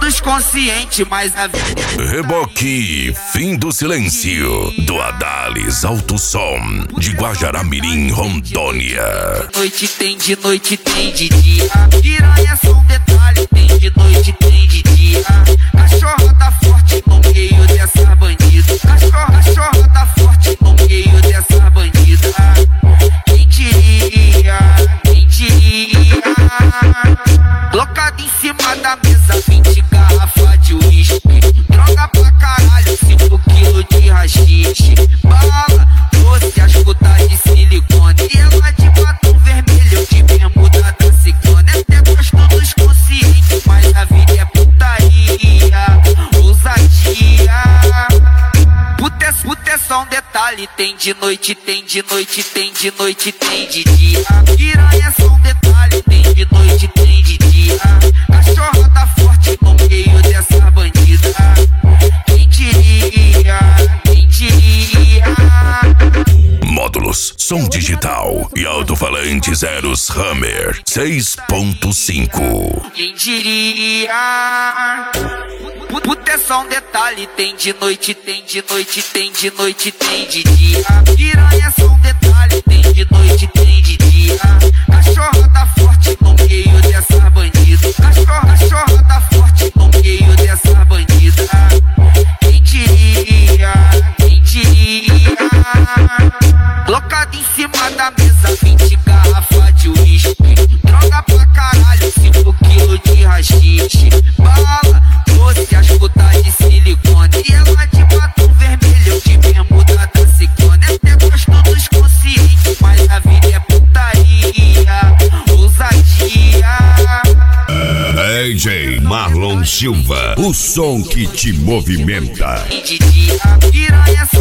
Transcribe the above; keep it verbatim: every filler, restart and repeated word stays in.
todos conscientes, mas a vida é... Reboque, fim do silêncio, do Adalis Alto Som, de Guajará-Mirim, Rondônia. De noite tem, de noite tem, de dia. Piranha é só um detalhe, tem de noite, tem de dia. Cachorro tá forte no meio dessa bandida. Cachorro, cachorro tá forte no meio dessa bandida. Quem diria, quem diria? Colocado em cima da mesa, vinte garrafas de uísque. Droga pra caralho, cinco quilos de rachixe. Bala, doce, as putas de silicone. E ela de batom vermelho, de bermuda da ciclone. Até gosto dos conscientes, mas a vida é putaria, ousadia. Puta é, puta é só um detalhe, tem de noite, tem de noite, tem de noite, tem de dia. Piranha é só um detalhe, tem de noite, tem de dia. Cachorro tá forte no meio dessa bandida. Quem diria, quem diria? Módulos, som digital e alto-falantes Eros Hammer seis ponto cinco. Quem diria? Puta é só um detalhe, tem de noite, tem de noite, tem de noite, tem de dia. Piranha é só um detalhe, tem de noite, tem de dia. Cachorro tá forte no meio dessa bandida. Cachorro, cachorro tá forte no meio dessa bandida. Quem diria, quem diria? Colocado em cima da mesa, vinte garrafas de uísque. Droga pra caralho, cinco quilos de rachixe. Bala, doce, as putas de silicone. E ela de batom vermelho, de bermuda da ciclone. Até gosto dos conscientes, mas a vida é putaria, ousadia. D J Marlon Silva, o som que te movimenta. De dia, piranha